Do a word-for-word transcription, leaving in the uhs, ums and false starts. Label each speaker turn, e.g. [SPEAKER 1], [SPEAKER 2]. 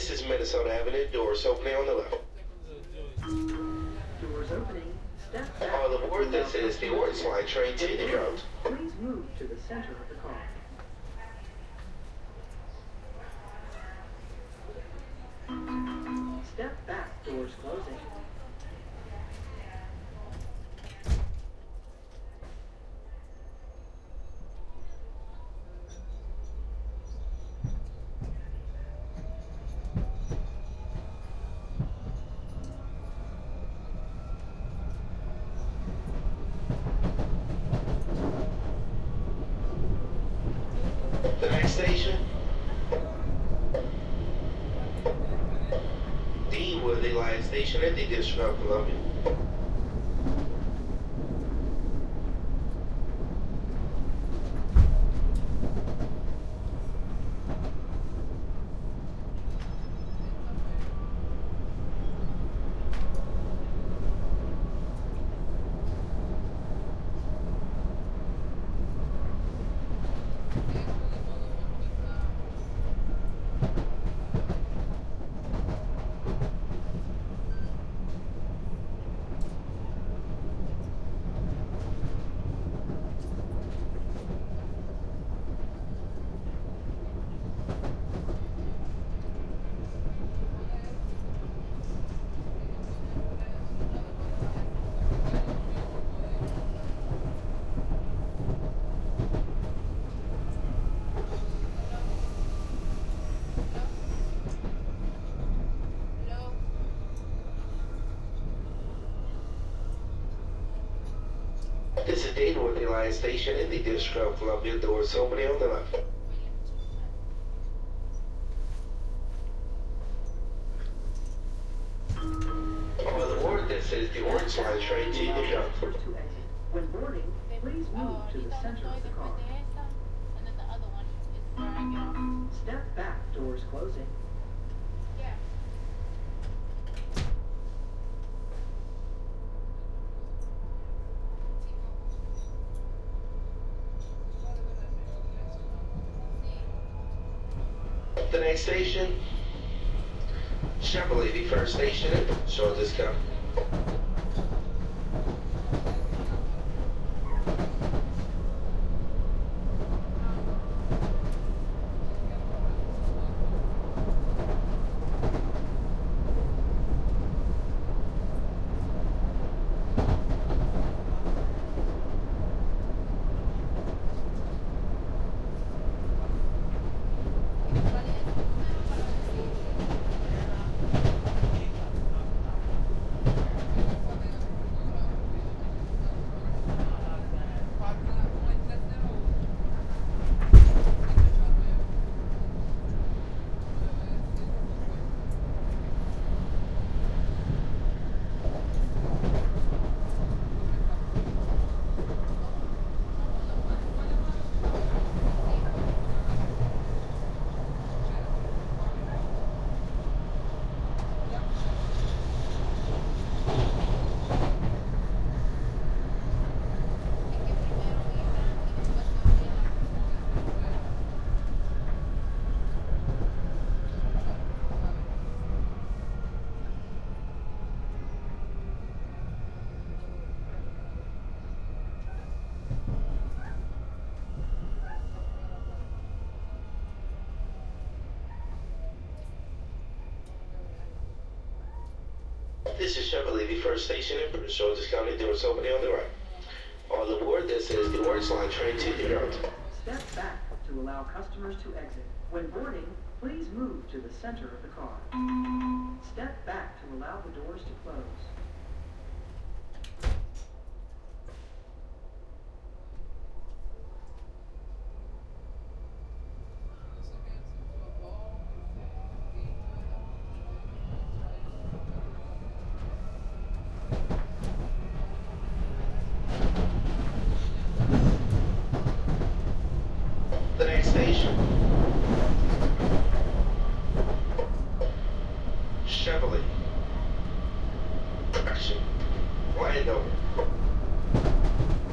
[SPEAKER 1] This is Minnesota Avenue. Doors opening on the left.
[SPEAKER 2] Doors opening. Step back.
[SPEAKER 1] All aboard. This is the Orange Line train to the ground.
[SPEAKER 2] Please move to the center of the car. Step back. Doors closing.
[SPEAKER 1] The next station, D Woodley Line Station at the District of Columbia. This is D Woodley Line Station in the District of Columbia. Doors opening on the left. All aboard. This is the Orange Line train to the ground.
[SPEAKER 2] To exit. When boarding, please move to the center of the car.
[SPEAKER 3] And then the other one is where I get off.
[SPEAKER 2] Step back. Doors closing.
[SPEAKER 3] Yeah.
[SPEAKER 1] The next station, Chevrolet, the first station at short discount. This is Chevrolet, the first station in Prince George's County. Doors opening on the right. All aboard. This is the Orange Line train to the ground.
[SPEAKER 2] Step back to allow customers to exit. When boarding, please move to the center of the car. Step back to allow the doors to close.
[SPEAKER 1] The next station, Chevrolet, Action, Landover.